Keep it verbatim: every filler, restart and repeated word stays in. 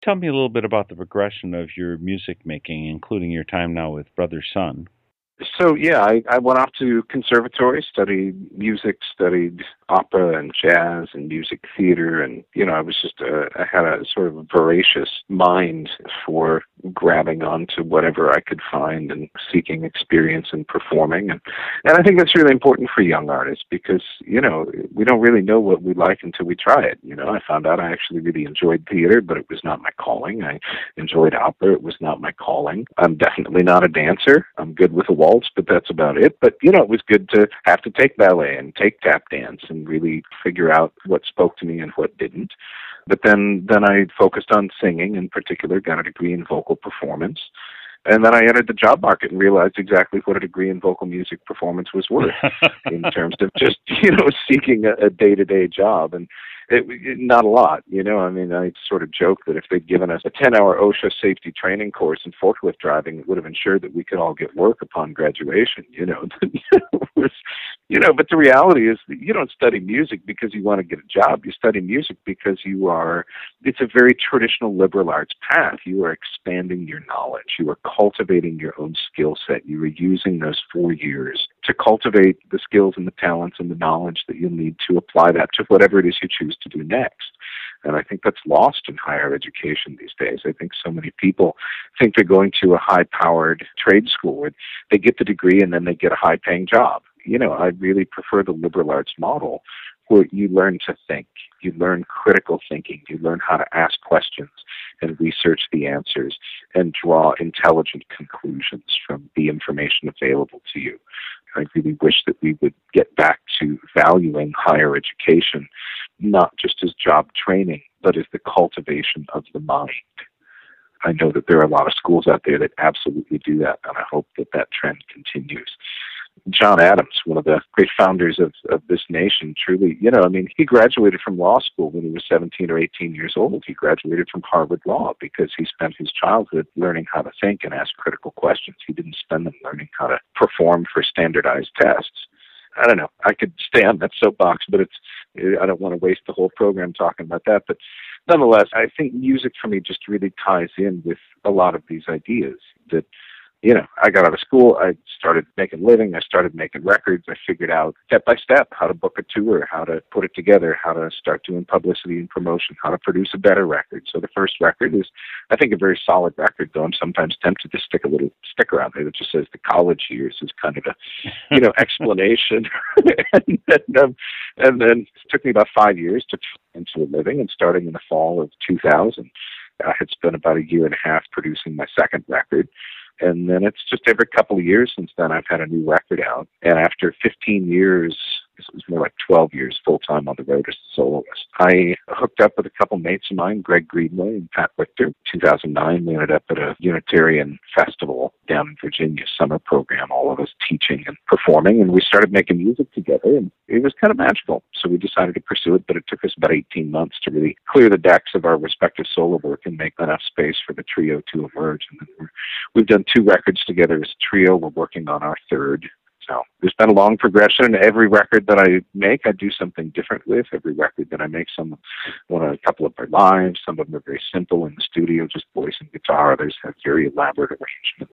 Tell me a little bit about the progression of your music making, including your time now with Brother Sun. So yeah, I, I went off to conservatory, studied music, studied opera and jazz and music theater, and you know I was just a, I had a sort of voracious mind for grabbing onto whatever I could find and seeking experience in performing, and and I think that's really important for young artists because you know we don't really know what we like until we try it. You know, I found out I actually really enjoyed theater, but it was not my calling. I enjoyed opera, it was not my calling. I'm definitely not a dancer. I'm good with a waltz, but that's about it. But, you know, it was good to have to take ballet and take tap dance and really figure out what spoke to me and what didn't. But then, then I focused on singing in particular, got a degree in vocal performance. And then I entered the job market and realized exactly what a degree in vocal music performance was worth in terms of just, you know, seeking a, a day-to-day job. And it, it, not a lot, you know. I mean, I sort of joke that if they'd given us a ten-hour OSHA safety training course in forklift driving, it would have ensured that we could all get work upon graduation, you know. It was, you know, but the reality is that you don't study music because you want to get a job. You study music because you are, it's a very traditional liberal arts path. You are expanding your knowledge. You are cultivating your own skill set. You are using those four years to cultivate the skills and the talents and the knowledge that you'll need to apply that to whatever it is you choose to do next. And I think that's lost in higher education these days. I think so many people think they're going to a high-powered trade school where they get the degree and then they get a high-paying job. You know, I really prefer the liberal arts model where you learn to think, you learn critical thinking, you learn how to ask questions and research the answers and draw intelligent conclusions from the information available to you. I really wish that we would get back to valuing higher education, not just as job training, but as the cultivation of the mind. I know that there are a lot of schools out there that absolutely do that, and I hope that that trend continues. John Adams, one of the great founders of, of this nation, truly, you know, I mean, he graduated from law school when he was seventeen or eighteen years old. He graduated from Harvard Law because he spent his childhood learning how to think and ask critical questions. He didn't spend them learning how to perform for standardized tests. I don't know. I could stay on that soapbox, but it's, I don't want to waste the whole program talking about that. But nonetheless, I think music for me just really ties in with a lot of these ideas that, you know, I got out of school, I started making a living, I started making records, I figured out step by step how to book a tour, how to put it together, how to start doing publicity and promotion, how to produce a better record. So the first record is, I think, a very solid record, though I'm sometimes tempted to stick a little sticker out there that just says the college years is kind of a, you know, explanation. and, then, um, and then it took me about five years to turn into a living, and starting in the fall of two thousand, I had spent about a year and a half producing my second record. And then it's just every couple of years since then I've had a new record out. And after fifteen years, it was more like twelve years full-time on the road as a soloist, I hooked up with a couple mates of mine, Greg Greenway and Pat Richter. In two thousand nine, we ended up at a Unitarian festival down in Virginia, summer program, all of us teaching and performing. And we started making music together, and it was kind of magical. So we decided to pursue it, but it took us about eighteen months to really clear the decks of our respective solo work and make enough space for the trio to emerge. And then we're, we've done two records together as a trio. We're working on our third. So there's been a long progression. Every record that I make, I do something different with. Every record that I make, some one a couple of them are live. Some of them are very simple in the studio, just voice and guitar. Others have very elaborate arrangements.